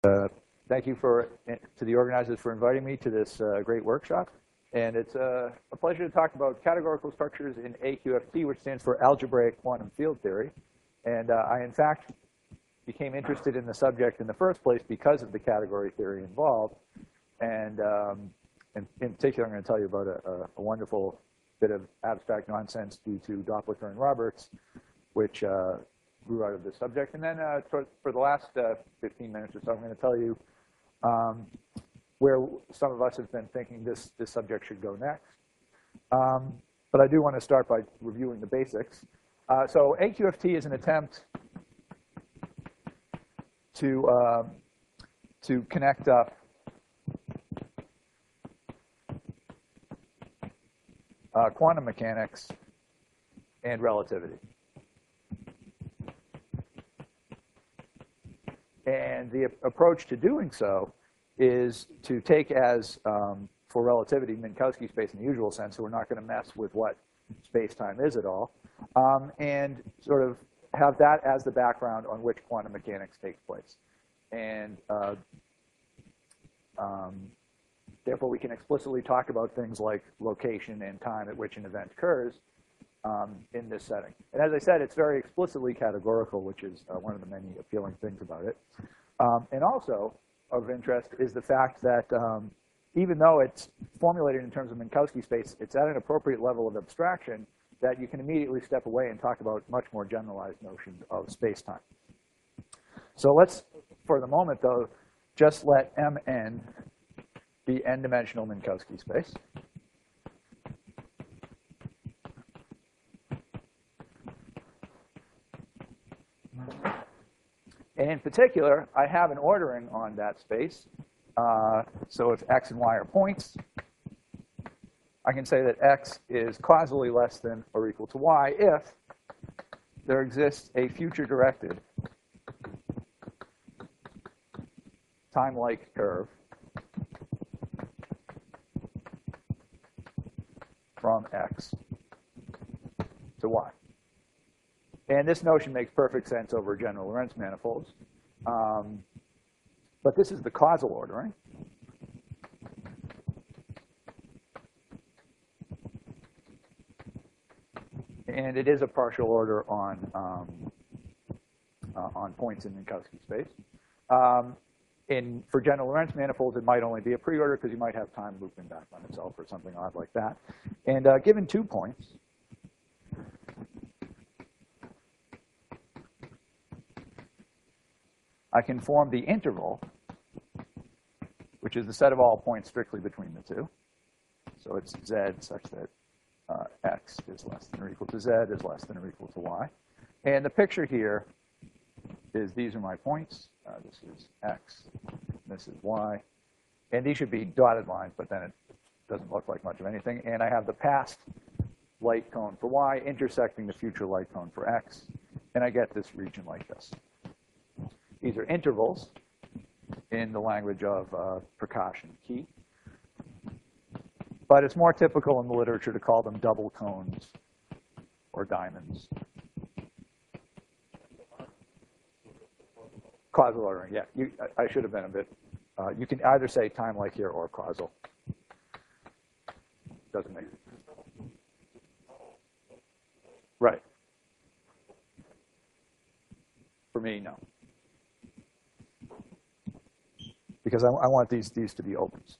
Thank you to the organizers for inviting me to this great workshop. And it's a pleasure to talk about categorical structures in AQFT, which stands for Algebraic Quantum Field Theory. And I, in fact, became interested in the subject in the first place because of the category theory involved. And in particular, I'm going to tell you about a wonderful bit of abstract nonsense due to Doppler and Roberts, which grew out of this subject. And then for the last 15 minutes or so, I'm going to tell you where some of us have been thinking this subject should go next. But I do want to start by reviewing the basics. So AQFT is an attempt to connect up quantum mechanics and relativity. And the approach to doing so is to take as, for relativity, Minkowski space in the usual sense, so we're not going to mess with what space-time is at all, and sort of have that as the background on which quantum mechanics takes place. And therefore, we can explicitly talk about things like location and time at which an event occurs in this setting. And as I said, it's very explicitly categorical, which is one of the many appealing things about it. And also of interest is the fact that even though it's formulated in terms of Minkowski space, it's at an appropriate level of abstraction that you can immediately step away and talk about much more generalized notions of space-time. So let's, for the moment, though, just let Mn be n-dimensional Minkowski space. And in particular, I have an ordering on that space. So if x and y are points, I can say that x is causally less than or equal to y if there exists a future-directed time-like curve from x to y. And this notion makes perfect sense over general Lorentz manifolds. But this is the causal ordering. And it is a partial order on points in Minkowski space. For general Lorentz manifolds, it might only be a preorder because you might have time looping back on itself or something odd like that. And given 2 points, I can form the interval, which is the set of all points strictly between the two. So it's z such that x is less than or equal to z is less than or equal to y. And the picture here is these are my points. This is x, this is y. And these should be dotted lines, but then it doesn't look like much of anything. And I have the past light cone for y intersecting the future light cone for x. And I get this region like this. These are intervals in the language of Prakash and Key. But it's more typical in the literature to call them double cones or diamonds. Causal ordering, yeah. I should have been a bit. You can either say time like here or causal. Doesn't make sense. Right. For me, no. Because I want these to be opens.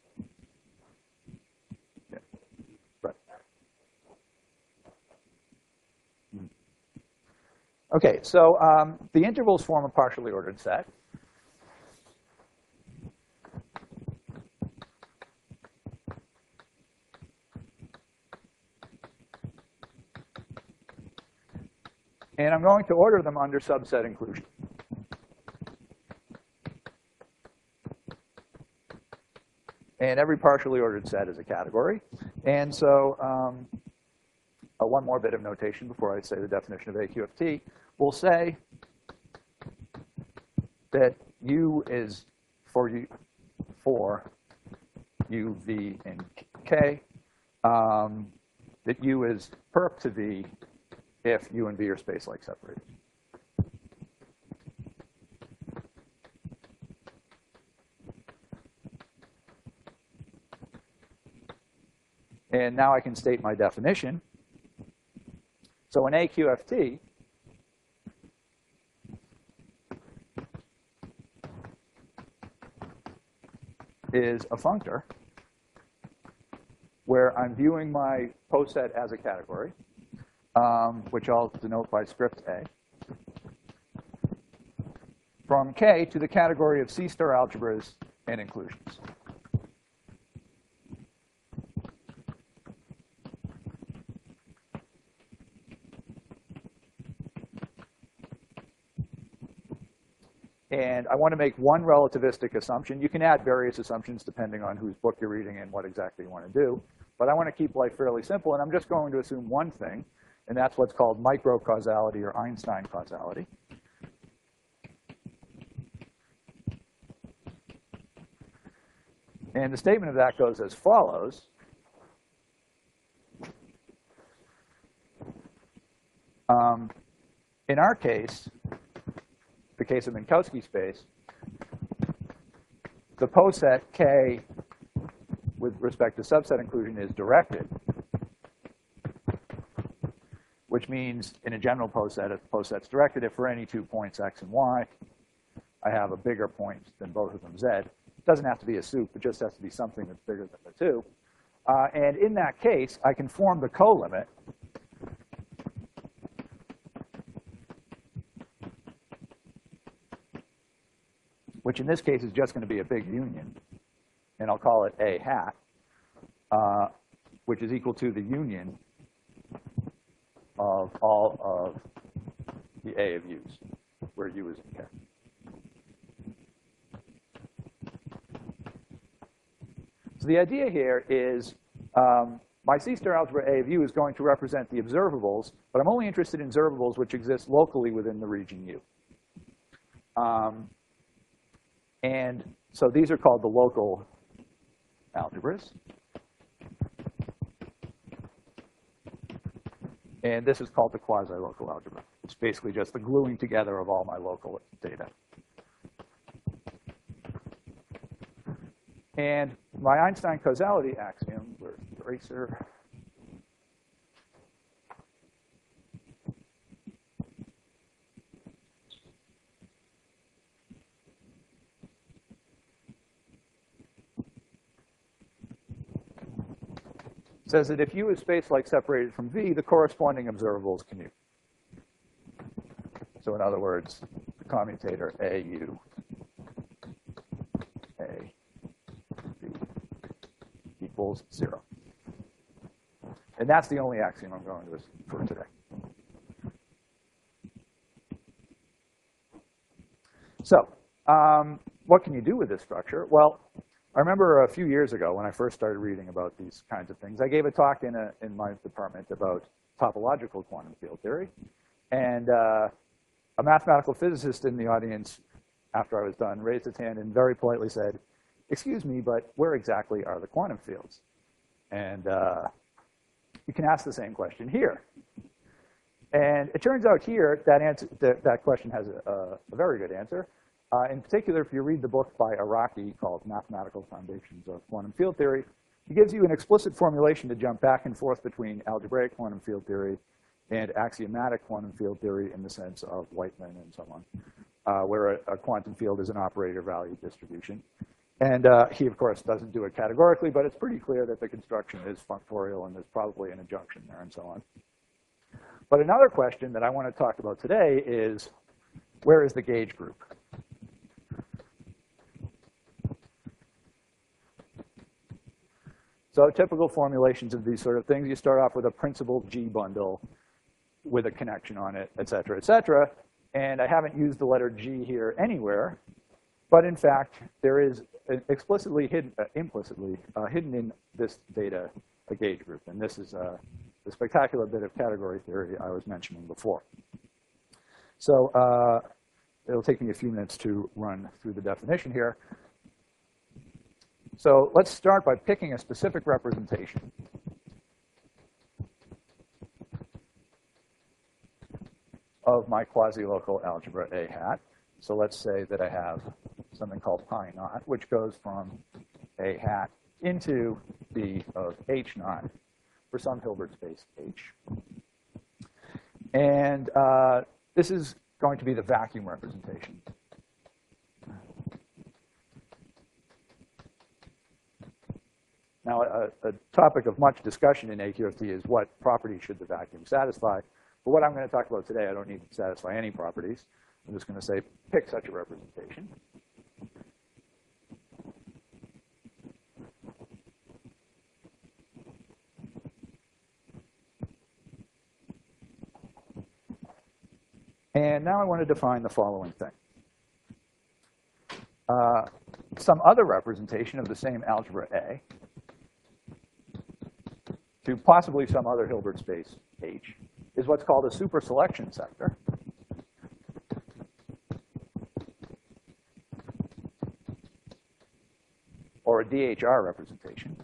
Yeah. Right. Okay, so the intervals form a partially ordered set. And I'm going to order them under subset inclusion. And every partially ordered set is a category. And so one more bit of notation before I say the definition of AQFT. We'll say that U is for U, V, and K, that U is perp to V if U and V are space-like separated. And now I can state my definition. So an AQFT is a functor where I'm viewing my post set as a category, which I'll denote by script A, from K to the category of C-star algebras and inclusions. And I want to make one relativistic assumption. You can add various assumptions depending on whose book you're reading and what exactly you want to do. But I want to keep life fairly simple, and I'm just going to assume one thing, and that's what's called microcausality or Einstein causality. And the statement of that goes as follows. In our case, the case of Minkowski space, the post set K with respect to subset inclusion is directed, which means in a general post set, if the post set's directed, if for any 2 points x and y, I have a bigger point than both of them z. It doesn't have to be a soup. It just has to be something that's bigger than the two. And in that case, I can form the co-limit which in this case is just going to be a big union, and I'll call it A hat, which is equal to the union of all of the A of u's, where u is in K. So the idea here is my C-star algebra A of u is going to represent the observables, but I'm only interested in observables which exist locally within the region U. And so these are called the local algebras. And this is called the quasi-local algebra. It's basically just the gluing together of all my local data. And my Einstein causality axiom, where's the eraser? Says that if U is space-like separated from V, the corresponding observables commute. So in other words, the commutator AU, A, V equals 0. And that's the only axiom I'm going to assume for today. So what can you do with this structure? Well, I remember a few years ago when I first started reading about these kinds of things, I gave a talk in my department about topological quantum field theory. And a mathematical physicist in the audience, after I was done, raised his hand and very politely said, "Excuse me, but where exactly are the quantum fields?" And you can ask the same question here. And it turns out here that question has a very good answer. In particular, if you read the book by Araki called Mathematical Foundations of Quantum Field Theory, he gives you an explicit formulation to jump back and forth between algebraic quantum field theory and axiomatic quantum field theory in the sense of Whiteman and so on, where a quantum field is an operator value distribution. And he, of course, doesn't do it categorically, but it's pretty clear that the construction is functorial and there's probably an adjunction there and so on. But another question that I want to talk about today is, where is the gauge group? So typical formulations of these sort of things, you start off with a principal G bundle with a connection on it, et cetera, et cetera. And I haven't used the letter G here anywhere. But in fact, there is implicitly hidden in this data a gauge group. And this is the spectacular bit of category theory I was mentioning before. So it'll take me a few minutes to run through the definition here. So let's start by picking a specific representation. Of my quasi-local algebra A hat. So let's say that I have something called pi naught, which goes from A hat into B of H naught for some Hilbert space H. And this is going to be the vacuum representation. Now, a topic of much discussion in AQFT is what properties should the vacuum satisfy. But what I'm going to talk about today, I don't need to satisfy any properties. I'm just going to say pick such a representation. And now I want to define the following thing. Some other representation of the same algebra A to possibly some other Hilbert space H is what's called a superselection sector. Or a DHR representation.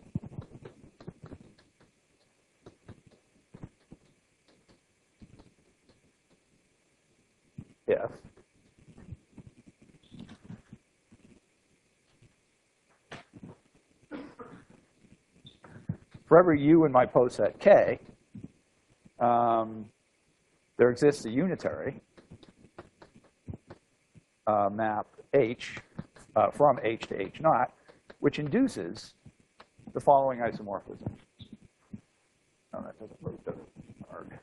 If for every U in my poset K, there exists a unitary map H from H to H naught, which induces the following isomorphism. Oh, that doesn't look good. Arg.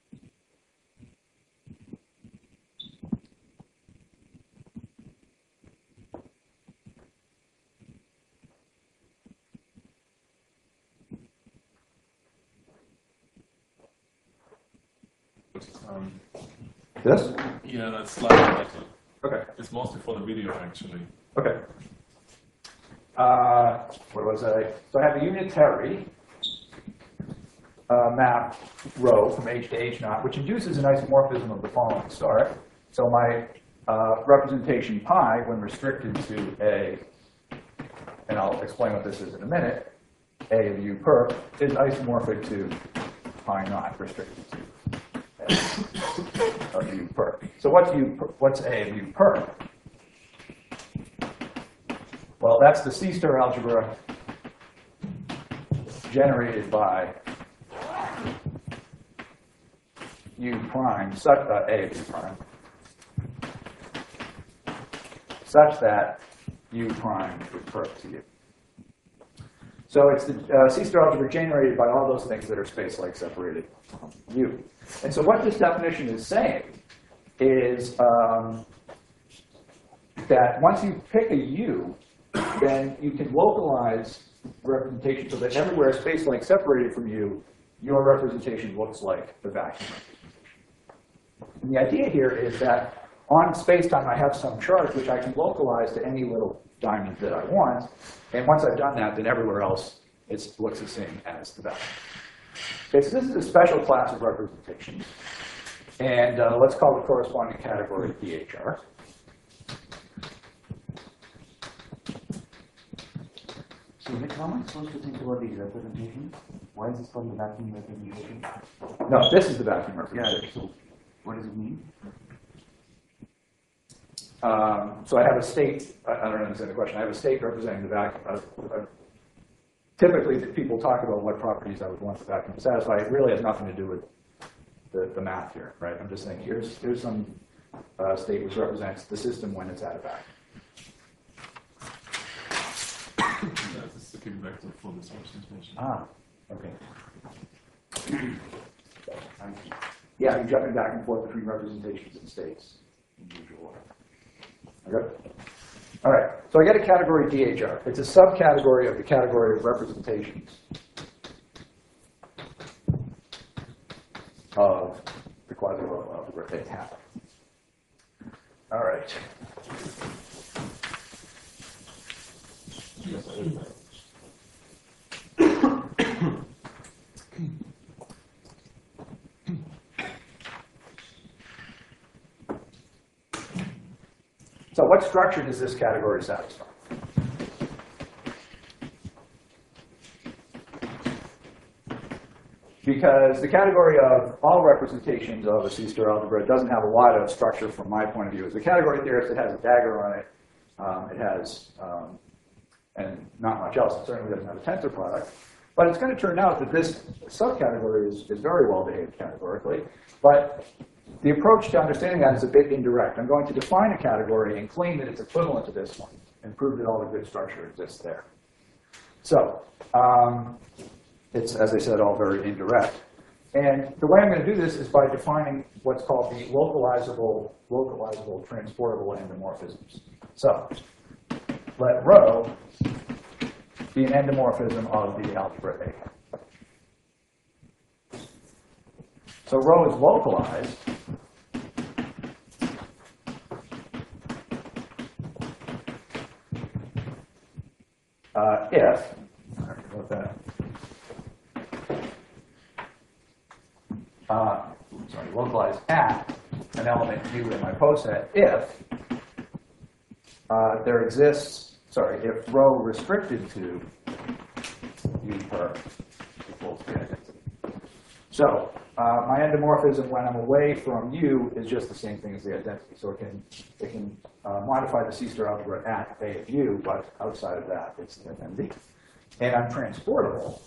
This? Yeah, that's slightly better. Okay. It's mostly for the video, actually. Okay. What was I? So I have a unitary map row from H to H naught, which induces an isomorphism of the following sort. So my representation pi, when restricted to A, and I'll explain what this is in a minute, A of U perp, is isomorphic to pi naught restricted to A of U perp. So what's A of U perp? Well, that's the C-star algebra generated by U prime, such A of U prime, such that U prime is perp to U. So it's the C-star algebra generated by all those things that are space-like separated from U. And so what this definition is saying is that once you pick a U, then you can localize representation so that everywhere space-like separated from U, your representation looks like the vacuum representation. And the idea here is that on space-time, I have some charge which I can localize to any little diamond that I want. And once I've done that, then everywhere else it looks the same as the vacuum. Okay, so this is a special class of representation. And let's call the corresponding category DHR. So how am I supposed to think about these representations? Why is this called the vacuum representation? No, this is the vacuum representation. Yeah, so what does it mean? So I have a state, I don't understand the question. I have a state representing the vacuum. Typically, people talk about what properties I would want the vacuum to satisfy. It really has nothing to do with the math here, right? I'm just saying here's some state which represents the system when it's at a vacuum. That is the kick vector for this representation. Ah, okay. Yeah, you're jumping back and forth between representations and states in usual order. Okay? All right, so I get a category DHR. It's a subcategory of the category of representations of the quasi-local algebra they have. All right. So what structure does this category satisfy? Because the category of all representations of a C-star algebra doesn't have a lot of structure from my point of view. As a category theorist, it has a dagger on it. It has, and not much else. It certainly doesn't have a tensor product. But it's going to turn out that this subcategory is very well behaved categorically. But the approach to understanding that is a bit indirect. I'm going to define a category and claim that it's equivalent to this one and prove that all the good structure exists there. So it's, as I said, all very indirect. And the way I'm going to do this is by defining what's called the localizable transportable endomorphisms. So let rho be an endomorphism of the algebra A. So rho is localized if, I already wrote that. Localized at an element u in my poset if there exists, if rho restricted to u per equals the identity. So my endomorphism when I'm away from u is just the same thing as the identity. So it can modify the C-star algebra at A of u, but outside of that, it's the identity. And I'm transportable.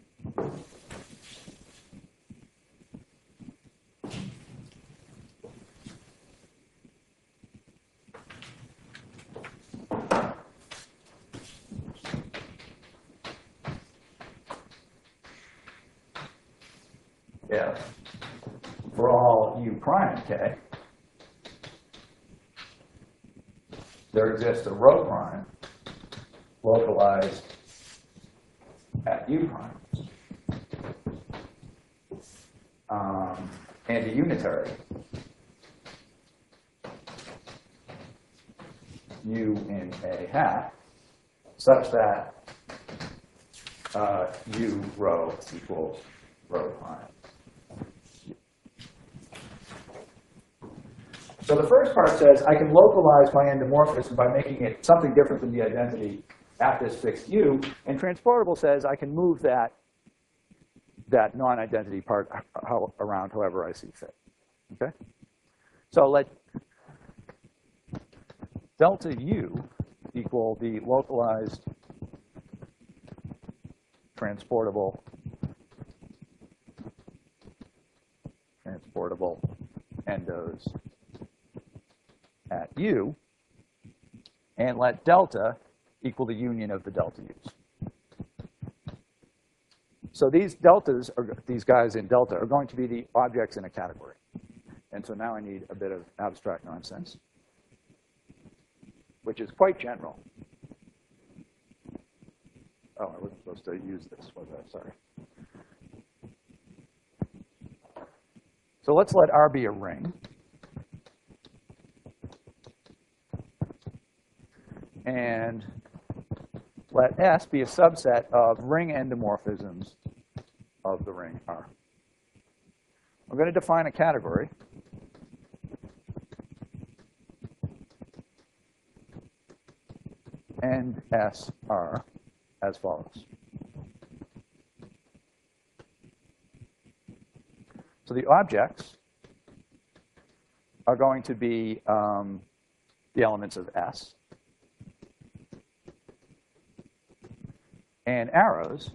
If for all u prime in K, there exists a rho prime localized at u prime and a unitary u in A hat such that u rho equals rho prime. So the first part says I can localize my endomorphism by making it something different than the identity at this fixed u. And transportable says I can move that non-identity part around however I see fit. Okay? So let delta u equal the localized transportable endos at u, and let delta equal the union of the delta u's. So these deltas, these guys in delta, are going to be the objects in a category. And so now I need a bit of abstract nonsense, which is quite general. Oh, I wasn't supposed to use this, was I? Sorry. So let's let R be a ring. And let S be a subset of ring endomorphisms of the ring R. I'm going to define a category. And S R as follows. So the objects are going to be the elements of S. And arrows,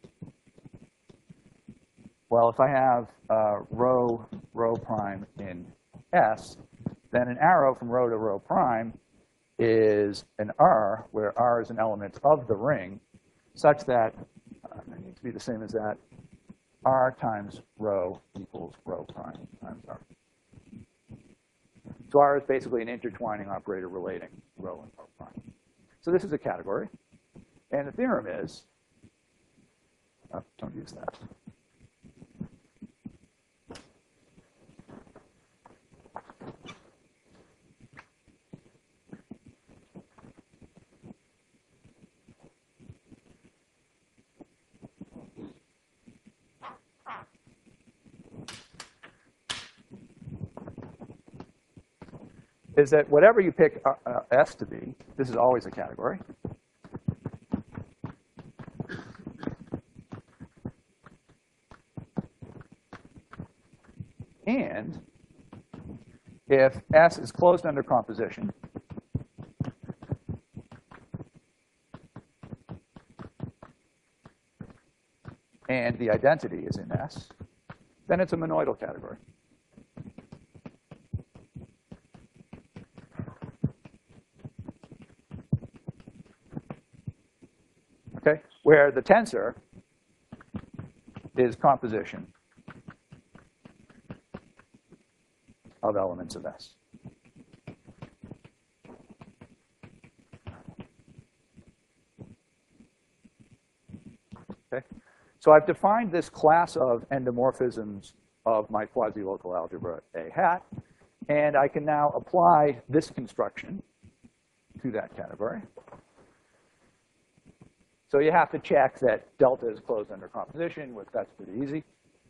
well, if I have rho prime in S, then an arrow from rho to rho prime is an R, where R is an element of the ring, such that I need to be the same as that. R times rho equals rho prime times R. So R is basically an intertwining operator relating rho and rho prime. So this is a category. And the theorem is, don't use that. Is that whatever you pick S to be, this is always a category. And if S is closed under composition, and the identity is in S, then it's a monoidal category. Okay, where the tensor is composition of elements of S. Okay, so I've defined this class of endomorphisms of my quasi-local algebra A hat, and I can now apply this construction to that category. So you have to check that delta is closed under composition, which that's pretty easy.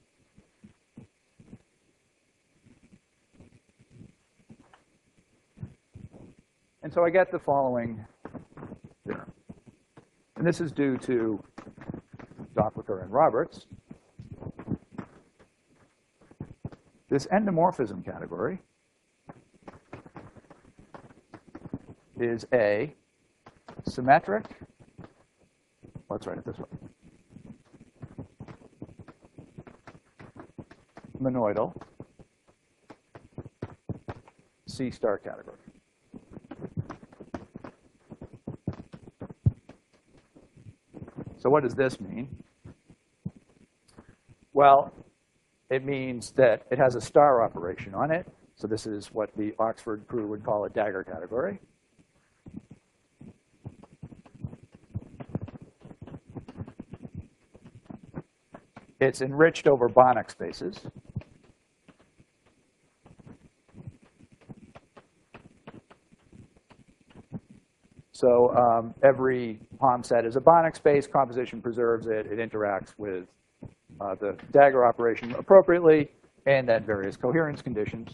And so I get the following theorem. And this is due to Doppler and Roberts. This endomorphism category is a symmetric, let's write it this way, monoidal C star category. So what does this mean? Well, it means that it has a star operation on it. So this is what the Oxford crew would call a dagger category. It's enriched over Banach spaces. So every Hom set is a Banach space. Composition preserves it. It interacts with the dagger operation appropriately, and then various coherence conditions.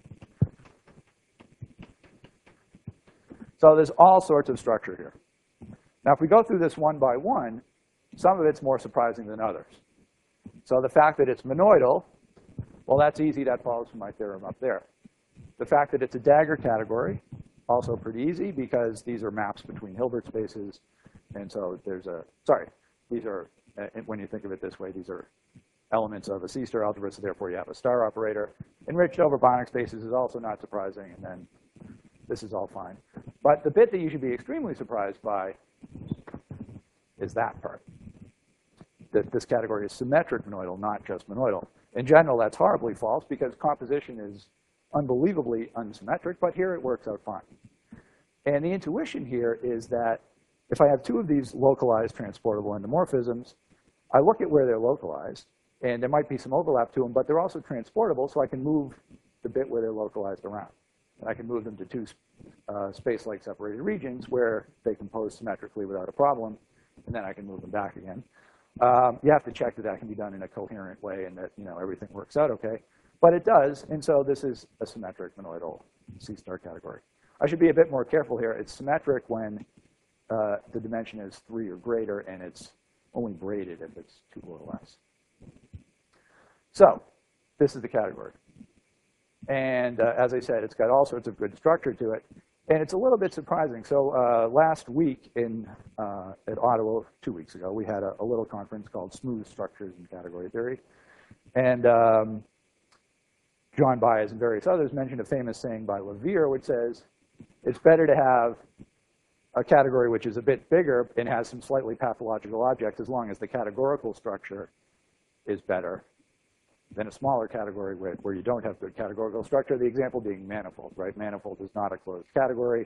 So there's all sorts of structure here. Now, if we go through this one by one, some of it's more surprising than others. So the fact that it's monoidal, well, that's easy. That follows from my theorem up there. The fact that it's a dagger category, also pretty easy, because these are maps between Hilbert spaces. And so there's a, sorry, these are, when you think of it this way, these are elements of a C-star algebra, so therefore you have a star operator. Enriched over Banach spaces is also not surprising, and then this is all fine. But the bit that you should be extremely surprised by is that part. That this category is symmetric monoidal, not just monoidal. In general, that's horribly false, because composition is unbelievably unsymmetric, but here it works out fine. And the intuition here is that if I have two of these localized transportable endomorphisms, I look at where they're localized, and there might be some overlap to them, but they're also transportable, so I can move the bit where they're localized around. And I can move them to two space-like separated regions where they compose symmetrically without a problem, and then I can move them back again. You have to check that that can be done in a coherent way and that everything works out okay. But it does, and so this is a symmetric monoidal C-star category. I should be a bit more careful here. It's symmetric when the dimension is 3 or greater, and it's only braided if it's 2 or less. So this is the category. And as I said, it's got all sorts of good structure to it. And it's a little bit surprising. So last week at Ottawa, 2 weeks ago, we had a little conference called Smooth Structures in Category Theory. And John Baez and various others mentioned a famous saying by LaVere, which says, it's better to have a category which is a bit bigger and has some slightly pathological objects as long as the categorical structure is better than a smaller category where you don't have good categorical structure. The example being manifold, right? Manifold is not a closed category.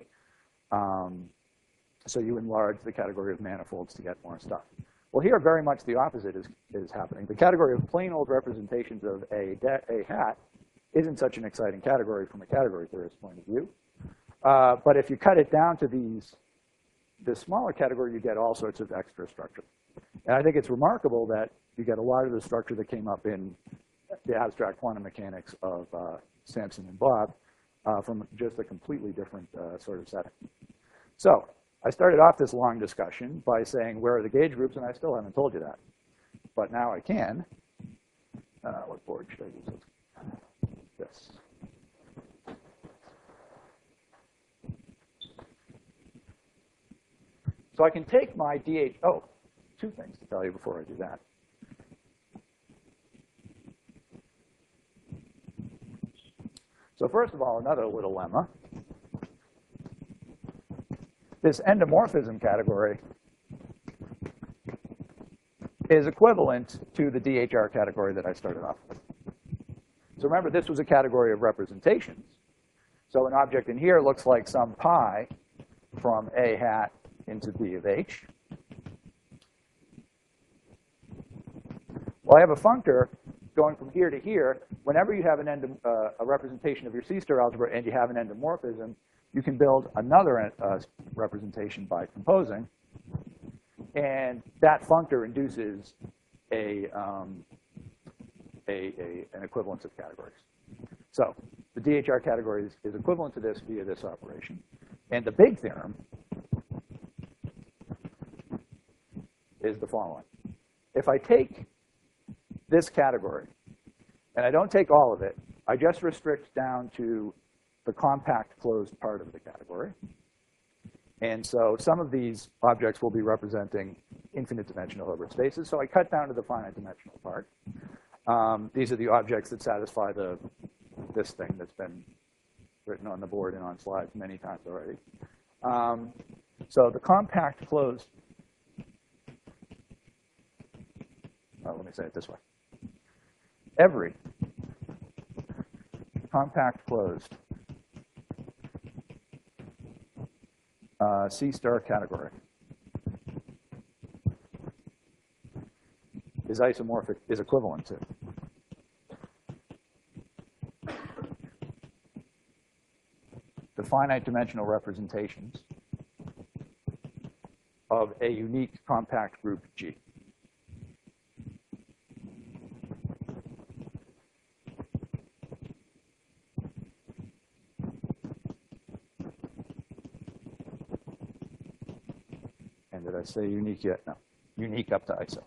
So you enlarge the category of manifolds to get more stuff. Well, here very much the opposite is happening. The category of plain old representations of a hat isn't such an exciting category from a category theorist point of view. But if you cut it down to this smaller category, you get all sorts of extra structure. And I think it's remarkable that you get a lot of the structure that came up in the abstract quantum mechanics of Sampson and Bob from just a completely different sort of setting. So I started off this long discussion by saying, where are the gauge groups? And I still haven't told you that. But now I can. What board should I use? This. So I can take my DH. Oh, 2 things to tell you before I do that. So first of all, another little lemma. This endomorphism category is equivalent to the DHR category that I started off with. So remember, this was a category of representations. So an object in here looks like some pi from A hat into B of H. Well, I have a functor going from here to here. Whenever you have a representation of your C-star algebra and you have an endomorphism, you can build another representation by composing. And that functor induces an equivalence of categories. So the DHR category is equivalent to this via this operation. And the big theorem is the following. If I take this category, and I don't take all of it, I just restrict down to the compact closed part of the category. And so some of these objects will be representing infinite dimensional Hilbert spaces. So I cut down to the finite dimensional part. These are the objects that satisfy this thing that's been written on the board and on slides many times already. So the compact closed, let me say it this way. Every compact closed C-star category is isomorphic, is equivalent to the finite dimensional representations of a unique compact group G. And did I say unique yet? No. Unique up to ISO.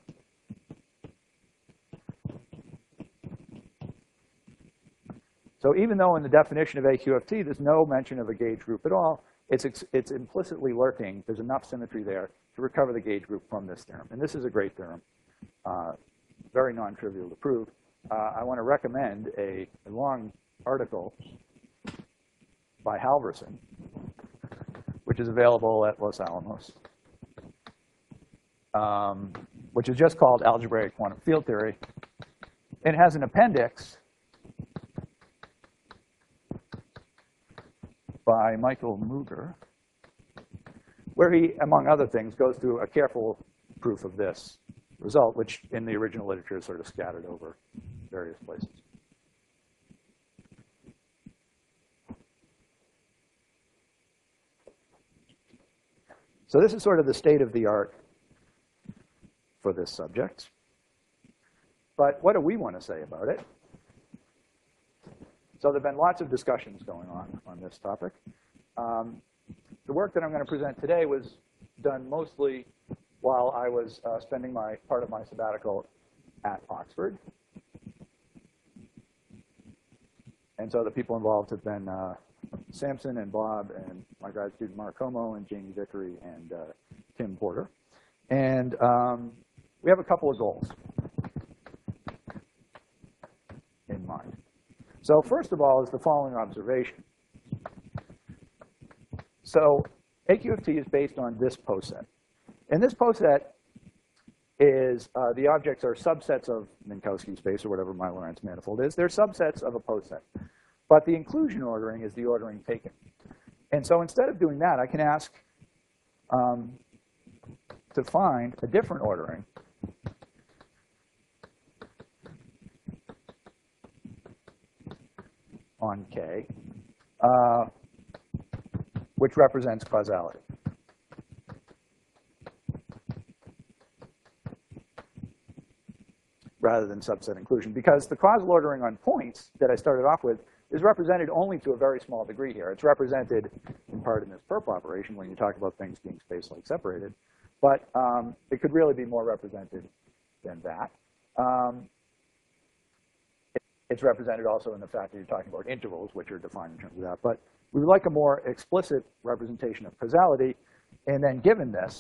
So even though in the definition of AQFT there's no mention of a gauge group at all, it's implicitly lurking. There's enough symmetry there to recover the gauge group from this theorem. And this is a great theorem, very non-trivial to prove. I want to recommend a long article by Halverson, which is available at Los Alamos, which is just called Algebraic Quantum Field Theory. And it has an appendix by Michael Muger, where he, among other things, goes through a careful proof of this result, which in the original literature is sort of scattered over various places. So this is sort of the state of the art for this subject. But what do we want to say about it? So there have been lots of discussions going on this topic. The work that I'm going to present today was done mostly while I was spending part of my sabbatical at Oxford. And so the people involved have been Samson and Bob and my grad student Mark Como and Jamie Vickery and Tim Porter. And we have a couple of goals in mind. So first of all is the following observation. So AQFT is based on this poset. And this poset is, the objects are subsets of Minkowski space or whatever my Lorentz manifold is. They're subsets of a poset. But the inclusion ordering is the ordering taken. And so instead of doing that, I can ask to find a different ordering on K, which represents causality. Rather than subset inclusion, because the causal ordering on points that I started off with is represented only to a very small degree here. It's represented in part in this perp operation when you talk about things being space-like separated, but it could really be more represented than that. It's represented also in the fact that you're talking about intervals, which are defined in terms of that. But we would like a more explicit representation of causality, and then given this,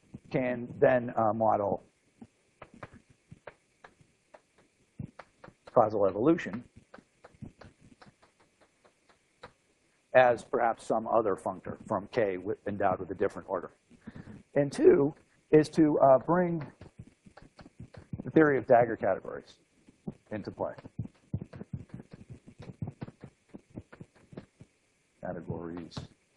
can then model causal evolution as perhaps some other functor from K endowed with a different order. And 2 is to bring the theory of Dagger categories into play. Categories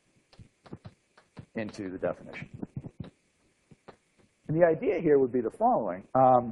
into the definition. And the idea here would be the following.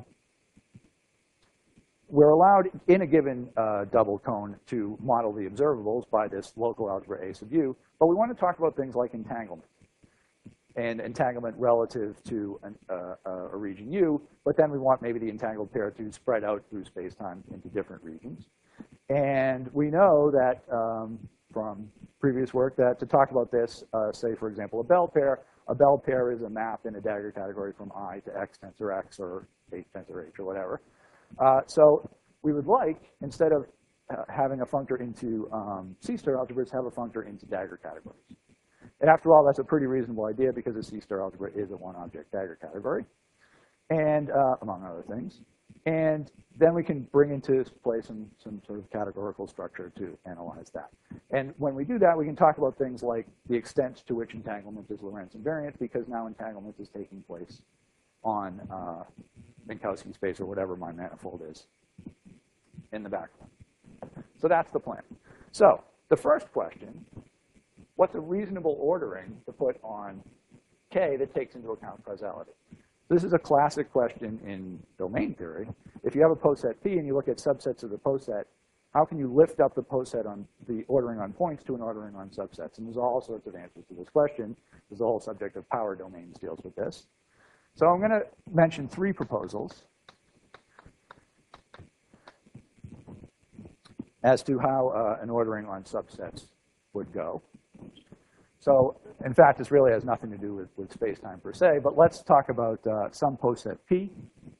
We're allowed in a given double cone to model the observables by this local algebra A sub u, but we want to talk about things like entanglement and entanglement relative to a region U, but then we want maybe the entangled pair to spread out through space-time into different regions. And we know that from previous work that to talk about this, say, for example, a Bell pair is a map in a Dagger category from I to X tensor X or H tensor H or whatever. So we would like, instead of having a functor into C-star algebras, have a functor into Dagger categories. And after all, that's a pretty reasonable idea because a C-star algebra is a one-object Dagger category, and among other things. And then we can bring into play some sort of categorical structure to analyze that. And when we do that, we can talk about things like the extent to which entanglement is Lorentz invariant, because now entanglement is taking place on Minkowski space or whatever my manifold is in the background. So that's the plan. So the first question, what's a reasonable ordering to put on K that takes into account causality? This is a classic question in domain theory. If you have a poset P and you look at subsets of the poset, how can you lift up the poset on the ordering on points to an ordering on subsets? And there's all sorts of answers to this question. There's the whole subject of power domains deals with this. So I'm going to mention 3 proposals as to how an ordering on subsets would go. So, in fact, this really has nothing to do with space-time per se, but let's talk about some poset P.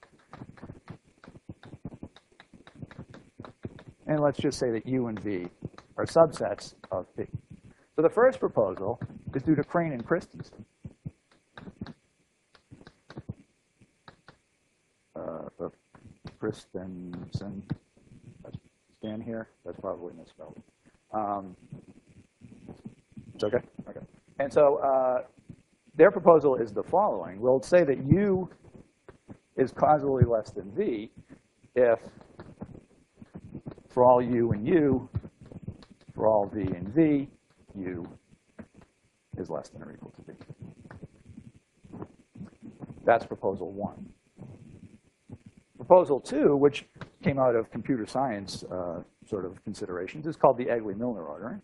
And let's just say that U and V are subsets of P. So the first proposal is due to Crane and Christensen. Christensen, let's stand here. That's probably misspelled. It's okay? Okay. And so their proposal is the following. We'll say that U is causally less than V if for all U and U, for all V and V, U is less than or equal to V. That's proposal 1. Proposal 2, which came out of computer science sort of considerations, is called the Egli-Milnor ordering.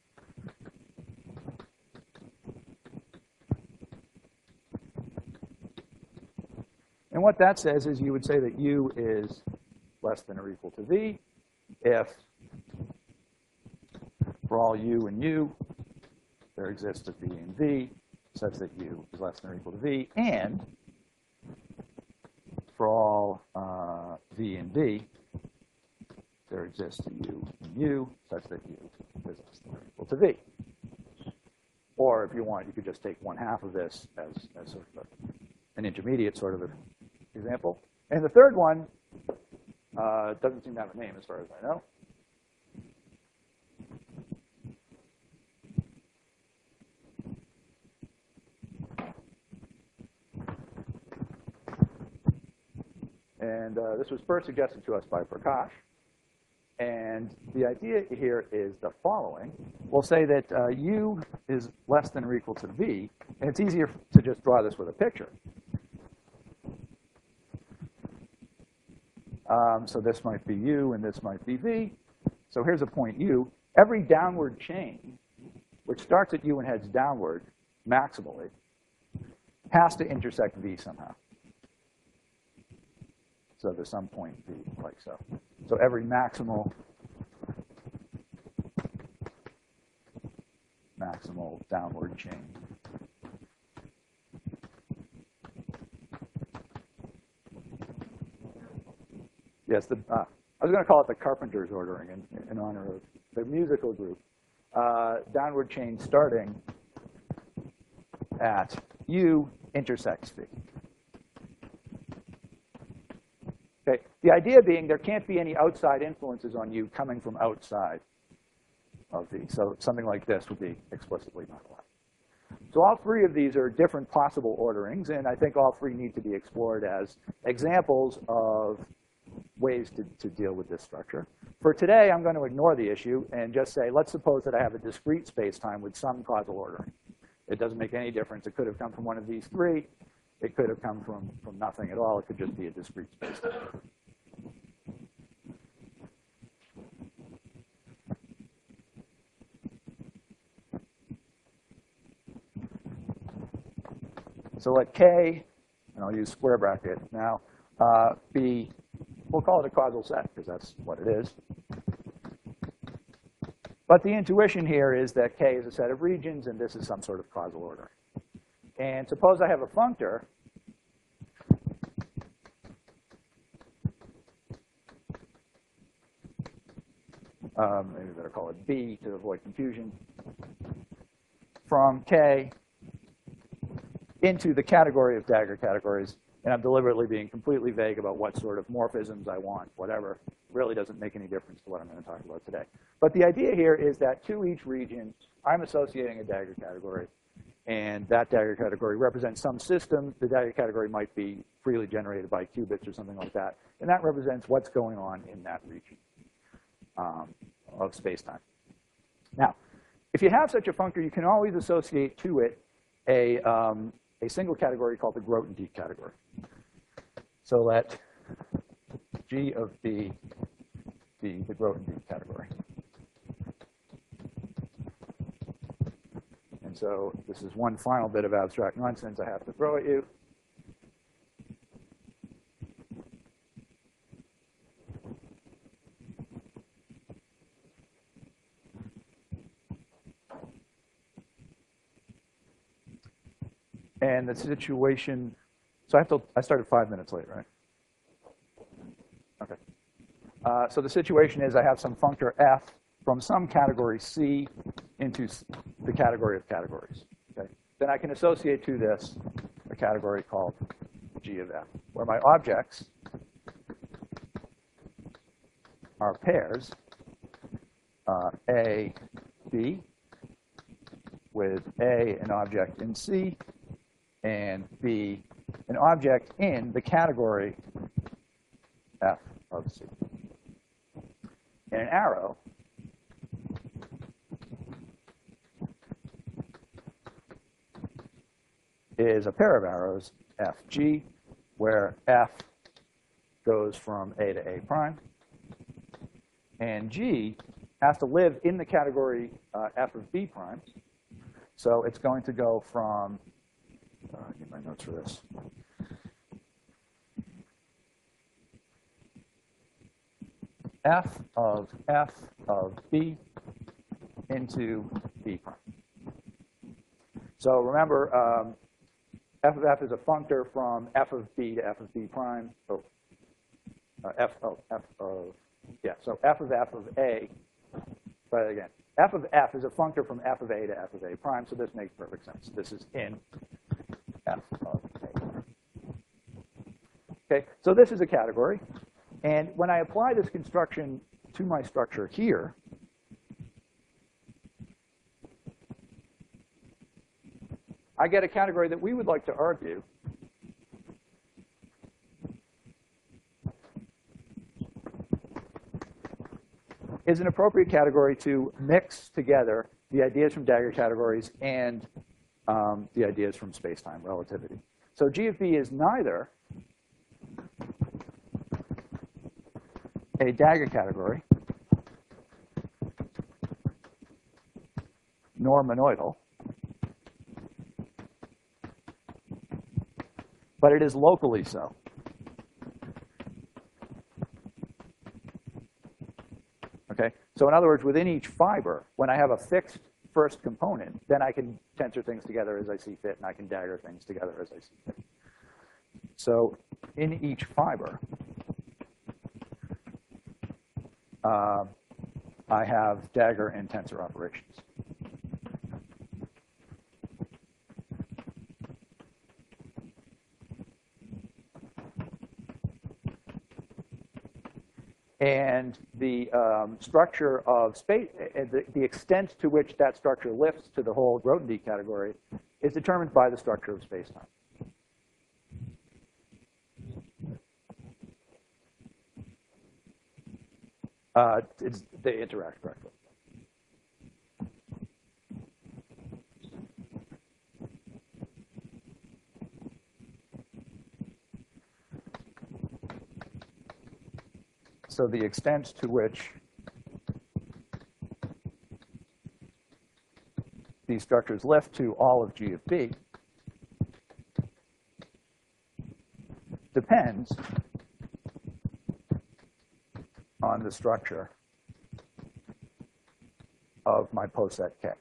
And what that says is you would say that U is less than or equal to V if for all U and U, there exists a V and V such that U is less than or equal to V, and for all V and V, there exists a U and U such that U is less than or equal to V. Or if you want, you could just take 1/2 of this as sort of an intermediate sort of example. And the third one doesn't seem to have a name as far as I know. And this was first suggested to us by Prakash. And the idea here is the following. We'll say that U is less than or equal to V. And it's easier to just draw this with a picture. So this might be U, and this might be V. So here's a point U. Every downward chain, which starts at U and heads downward maximally, has to intersect V somehow. So there's some point V, like so. So every maximal downward chain yes, I was going to call it the Carpenter's ordering in honor of the musical group. Downward chain starting at U intersects V. Okay? The idea being there can't be any outside influences on you coming from outside of V. So something like this would be explicitly not allowed. So all three of these are different possible orderings, and I think all three need to be explored as examples of ways to deal with this structure. For today, I'm going to ignore the issue and just say, let's suppose that I have a discrete space-time with some causal ordering. It doesn't make any difference. It could have come from one of these three. It could have come from nothing at all. It could just be a discrete space-time. So let K, and I'll use square bracket now, be, we'll call it a causal set, because that's what it is. But the intuition here is that K is a set of regions, and this is some sort of causal ordering. And suppose I have a functor maybe better call it B to avoid confusion, from K into the category of dagger categories, and I'm deliberately being completely vague about what sort of morphisms I want, whatever. Really doesn't make any difference to what I'm going to talk about today. But the idea here is that to each region, I'm associating a dagger category, and that dagger category represents some system. The dagger category might be freely generated by qubits or something like that, and that represents what's going on in that region of space-time. Now, if you have such a functor, you can always associate to it a single category called the Grothendieck category. So let G of B be the Grothendieck category. And so this is one final bit of abstract nonsense I have to throw at you. And the situation, so I started 5 minutes late, right? Okay. So the situation is I have some functor F from some category C into the category of categories. Okay? Then I can associate to this a category called G of F, where my objects are pairs A, B, with A, an object in C, and B, an object in the category F of C. And an arrow is a pair of arrows, FG, where F goes from A to A prime, and G has to live in the category F of B prime. So it's going to go from, get my notes for this. F of B into B prime. So remember, F of F is a functor from F of B to F of B prime. So so F of A, try that again. F of F is a functor from F of A to F of A prime, so this makes perfect sense. This is in F of A. Okay, so this is a category. And when I apply this construction to my structure here, I get a category that we would like to argue is an appropriate category to mix together the ideas from dagger categories and the ideas from space-time relativity. So G of B is neither a dagger category nor monoidal, but it is locally so. Okay? So in other words, within each fiber, when I have a fixed first component, then I can tensor things together as I see fit, and I can dagger things together as I see fit. So in each fiber, I have dagger and tensor operations. And the structure of space, the extent to which that structure lifts to the whole Grothendieck category is determined by the structure of space-time. They interact correctly. So the extent to which these structures lift to all of G of B depends on the structure of my poset K.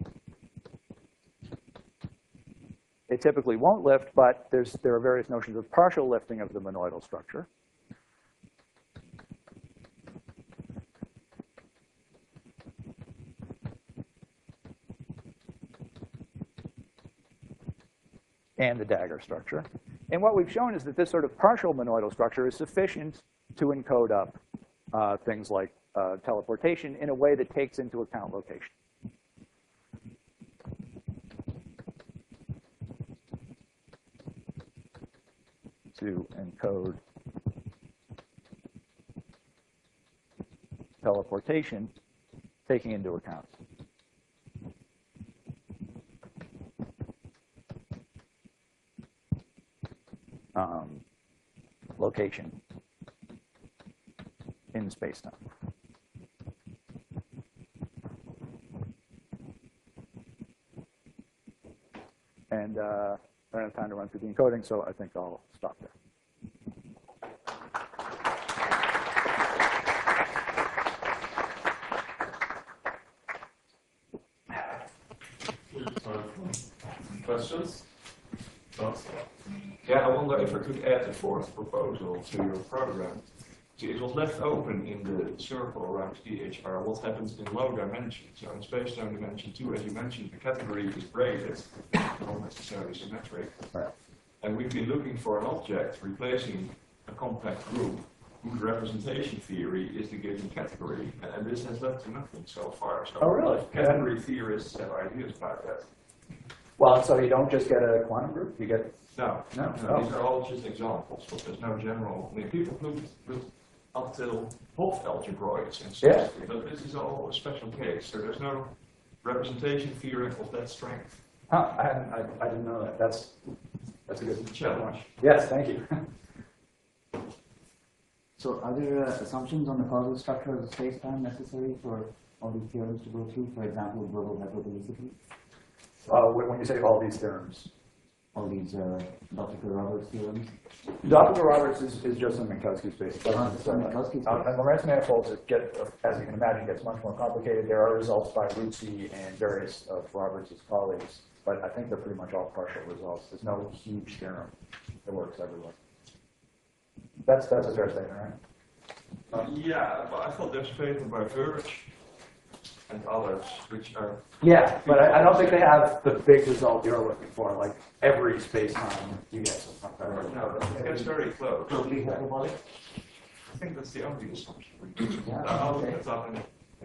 It typically won't lift, but there are various notions of partial lifting of the monoidal structure. And the dagger structure. And what we've shown is that this sort of partial monoidal structure is sufficient to encode up things like teleportation in a way that takes into account location. To encode teleportation, taking into account location in space-time. And I don't have time to run through the encoding, so I think I'll stop there. Questions? Thoughts? Yeah, I wonder if I could add a fourth proposal to your program. See, it was left open in the circle around EHR. What happens in low dimension? So in space-time dimension 2, as you mentioned, the category is braided, not necessarily symmetric. Right. And we've been looking for an object replacing a compact group whose representation theory is the given category. And this has led to nothing so far. So Oh, really? category theorists have ideas about that. Well, so you don't just get a quantum group, you get No, No? these are all just examples, but there's no general. I mean, people look up till Hopf algebroids and stuff, but this is all a special case, so there's no representation theory of that strength. Huh, I didn't know that. That's a good Challenge. Yes, thank you. So are there assumptions on the causal structure of the space-time necessary for all these theorems to go through? For example, global hypervelocity? When you say all these theorems. All these Doppler-Roberts theorems? Doppler-Roberts is just in Minkowski space. Minkowski space. And Lorentz manifolds, as you can imagine, gets much more complicated. There are results by Ruzzi and various of Roberts' colleagues, but I think they're pretty much all partial results. There's no huge theorem that works everywhere. That's a fair statement, right? Yeah, but I thought there's a paper by Verge and others, which are... Yeah, but I don't think they have the big result you're looking for, like every space-time you get something like that. No, it's very close. Totally hyperbolic? I think that's the only assumption. Yeah, I'll look okay. it up in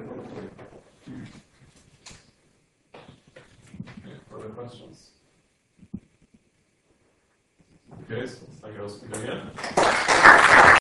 Okay, further questions? Okay, so I guess we again.